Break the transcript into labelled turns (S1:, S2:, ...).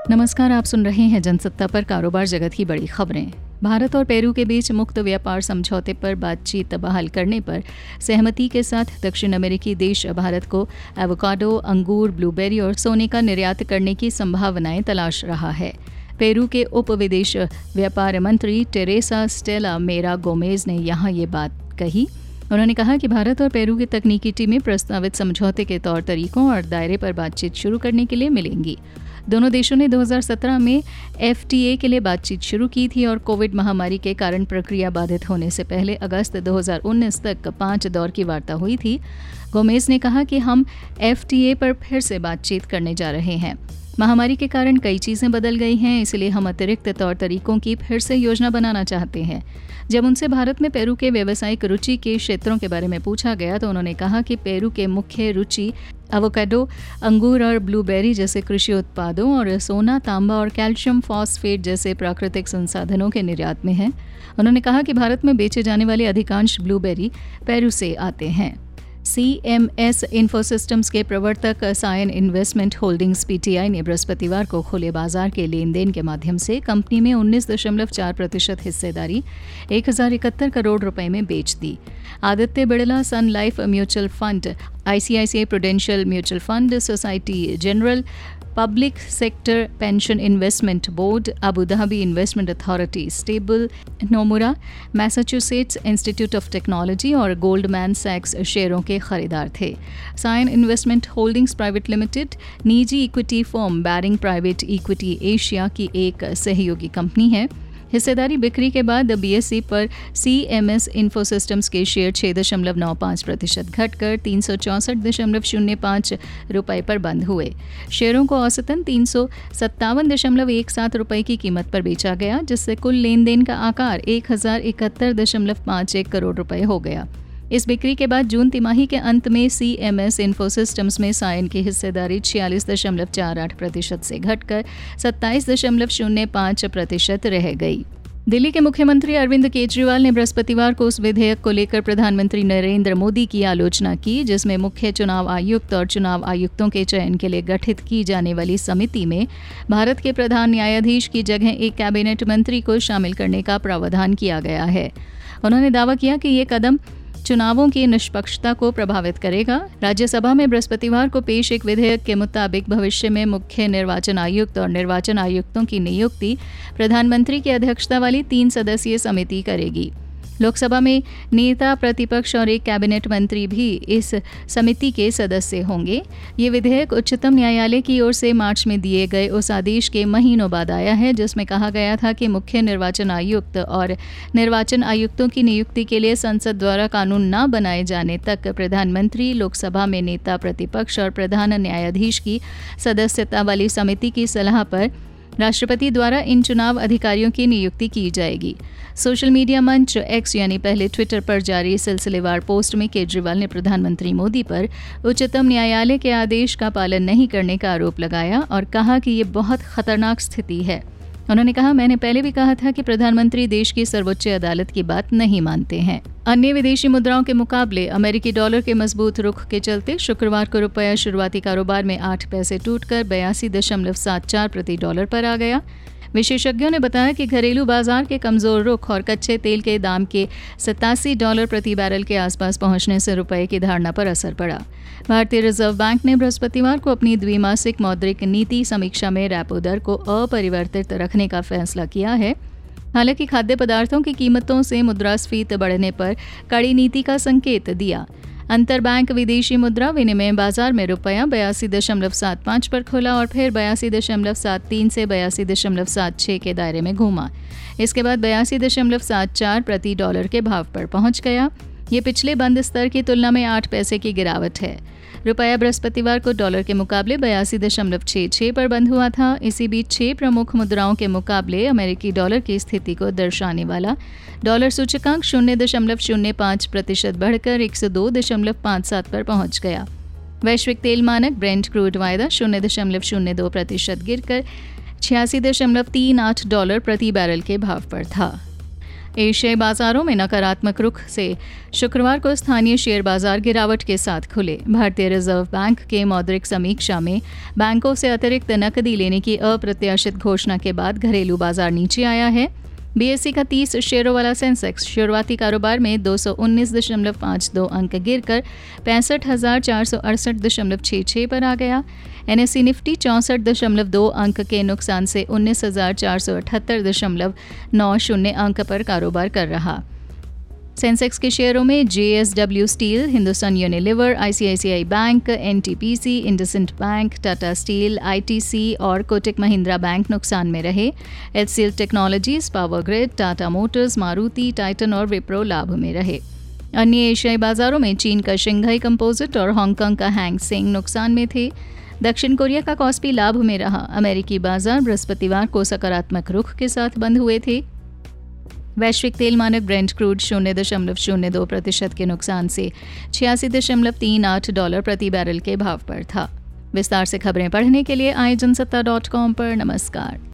S1: नमस्कार, आप सुन रहे हैं जनसत्ता पर कारोबार जगत की बड़ी खबरें। भारत और पेरू के बीच मुक्त व्यापार समझौते पर बातचीत बहाल करने पर सहमति के साथ दक्षिण अमेरिकी देश भारत को एवोकाडो, अंगूर, ब्लूबेरी और सोने का निर्यात करने की संभावनाएं तलाश रहा है। पेरू के उप विदेश व्यापार मंत्री टेरेसा स्टेला मेरा गोमेज ने यहाँ ये बात कही। उन्होंने कहा कि भारत और पेरू की तकनीकी टीमें प्रस्तावित समझौते के तौर तरीकों और दायरे पर बातचीत शुरू करने के लिए मिलेंगी। दोनों देशों ने 2017 में FTA के लिए बातचीत शुरू की थी और कोविड महामारी के कारण प्रक्रिया बाधित होने से पहले अगस्त 2019 तक 5 दौर की वार्ता हुई थी। गोमेज ने कहा कि हम FTA पर फिर से बातचीत करने जा रहे हैं। महामारी के कारण कई चीज़ें बदल गई हैं, इसलिए हम अतिरिक्त तौर तरीकों की फिर से योजना बनाना चाहते हैं। जब उनसे भारत में पेरू के व्यावसायिक रुचि के क्षेत्रों के बारे में पूछा गया तो उन्होंने कहा कि पेरू के मुख्य रुचि एवोकाडो, अंगूर और ब्लूबेरी जैसे कृषि उत्पादों और सोना, तांबा और कैल्शियम फॉस्फेट जैसे प्राकृतिक संसाधनों के निर्यात में है। उन्होंने कहा कि भारत में बेचे जाने वाले अधिकांश ब्लूबेरी पेरू से आते हैं। CMS इन्फोसिस्टम्स के प्रवर्तक सायन इन्वेस्टमेंट होल्डिंग्स PTI ने बृहस्पतिवार को खुले बाजार के लेन देन के माध्यम से कंपनी में 19.4% हिस्सेदारी 1071 करोड़ रुपए में बेच दी। Aditya Birla sun life mutual fund, ICICI prudential mutual fund, Societe Generale, public sector pension investment board, Abu Dhabi investment authority, stable, Nomura, Massachusetts institute of technology और गोल्डमैन सैक्स शेयरों के खरीदार थे। Sayan investment holdings private limited निजी equity firm Baring private equity Asia की एक सहयोगी कंपनी है। हिस्सेदारी बिक्री के बाद BSE पर CMS इन्फोसिस्टम्स के शेयर 6.95% घटकर 364.05 रुपये पर बंद हुए। शेयरों को औसतन 357.17 रुपये की कीमत पर बेचा गया, जिससे कुल लेन देन का आकार 1071.51 करोड़ रुपये हो गया। इस बिक्री के बाद जून तिमाही के अंत में CMS इन्फोसिस्टम्स में सायन की हिस्सेदारी 46.48% से घटकर 27.05% रह गई। दिल्ली के मुख्यमंत्री अरविंद केजरीवाल ने बृहस्पतिवार को उस विधेयक को लेकर प्रधानमंत्री नरेंद्र मोदी की आलोचना की, जिसमें मुख्य चुनाव आयुक्त और चुनाव आयुक्तों के चयन के लिए गठित की जाने वाली समिति में भारत के प्रधान न्यायाधीश की जगह एक कैबिनेट मंत्री को शामिल करने का प्रावधान किया गया है। उन्होंने दावा किया कि ये कदम चुनावों की निष्पक्षता को प्रभावित करेगा। राज्यसभा में बृहस्पतिवार को पेश एक विधेयक के मुताबिक भविष्य में मुख्य निर्वाचन आयुक्त और निर्वाचन आयुक्तों की नियुक्ति प्रधानमंत्री की अध्यक्षता वाली 3 सदस्यीय समिति करेगी। लोकसभा में नेता प्रतिपक्ष और एक कैबिनेट मंत्री भी इस समिति के सदस्य होंगे। ये विधेयक उच्चतम न्यायालय की ओर से मार्च में दिए गए उस आदेश के महीनों बाद आया है, जिसमें कहा गया था कि मुख्य निर्वाचन आयुक्त और निर्वाचन आयुक्तों की नियुक्ति के लिए संसद द्वारा कानून न बनाए जाने तक प्रधानमंत्री, लोकसभा में नेता प्रतिपक्ष और प्रधान न्यायाधीश की सदस्यता वाली समिति की सलाह पर राष्ट्रपति द्वारा इन चुनाव अधिकारियों की नियुक्ति की जाएगी। सोशल मीडिया मंच X यानी पहले ट्विटर पर जारी सिलसिलेवार पोस्ट में केजरीवाल ने प्रधानमंत्री मोदी पर उच्चतम न्यायालय के आदेश का पालन नहीं करने का आरोप लगाया और कहा कि ये बहुत खतरनाक स्थिति है। उन्होंने कहा, मैंने पहले भी कहा था कि प्रधानमंत्री देश की सर्वोच्च अदालत की बात नहीं मानते हैं। अन्य विदेशी मुद्राओं के मुकाबले अमेरिकी डॉलर के मजबूत रुख के चलते शुक्रवार को रुपया शुरुआती कारोबार में 8 पैसे टूटकर 82.74 प्रति डॉलर पर आ गया। विशेषज्ञों ने बताया कि घरेलू बाजार के कमजोर रुख और कच्चे तेल के दाम के $87 प्रति बैरल के आसपास पहुंचने से रुपये की धारणा पर असर पड़ा। भारतीय रिजर्व बैंक ने बृहस्पतिवार को अपनी द्विमासिक मौद्रिक नीति समीक्षा में रेपो दर को अपरिवर्तित रखने का फैसला किया है। हालांकि खाद्य पदार्थों की कीमतों से मुद्रास्फीति बढ़ने पर कड़ी नीति का संकेत दिया। अंतरबैंक विदेशी मुद्रा विनिमय बाजार में रुपया 82.75 पर खुला और फिर 82.73 से 82.76 के दायरे में घूमा। इसके बाद 82.74 प्रति डॉलर के भाव पर पहुंच गया। ये पिछले बंद स्तर की तुलना में 8 पैसे की गिरावट है। रुपया बृहस्पतिवार को डॉलर के मुकाबले 82.66 पर बंद हुआ था। इसी बीच 6 प्रमुख मुद्राओं के मुकाबले अमेरिकी डॉलर की स्थिति को दर्शाने वाला डॉलर सूचकांक 0.05% बढ़कर 102.57 पर पहुंच गया। वैश्विक तेल मानक ब्रेंट क्रूड वायदा 0.02% गिरकर $86.38 प्रति बैरल के भाव पर था। एशियाई बाजारों में नकारात्मक रुख से शुक्रवार को स्थानीय शेयर बाजार गिरावट के साथ खुले। भारतीय रिजर्व बैंक के मौद्रिक समीक्षा में बैंकों से अतिरिक्त नकदी लेने की अप्रत्याशित घोषणा के बाद घरेलू बाजार नीचे आया है। बीएसई का 30 शेयरों वाला सेंसेक्स शुरुआती कारोबार में 219.52 अंक गिरकर 65,468.66 पर आ गया। एनएसई निफ्टी 64.2 अंक के नुकसान से 19,478.90 अंक पर कारोबार कर रहा। सेंसेक्स के शेयरों में JSW Steel, Hindustan Unilever, ICICI Bank, NTPC, IndusInd Bank, Tata Steel, ITC और कोटक महिंद्रा बैंक नुकसान में रहे। HCL Technologies, Power Grid, Tata Motors, Maruti, Titan और विप्रो लाभ में रहे। अन्य एशियाई बाजारों में चीन का शंघाई कंपोजिट और हांगकांग का हैंग सेंग नुकसान में थे। दक्षिण कोरिया का कॉस्पी लाभ में रहा। अमेरिकी बाजार बृहस्पतिवार को सकारात्मक रुख के साथ बंद हुए थे। वैश्विक तेल मानक ब्रेंट क्रूड 0.02% के नुकसान से $86.38 प्रति बैरल के भाव पर था। विस्तार से खबरें पढ़ने के लिए आइए जनसत्ता.com पर। नमस्कार।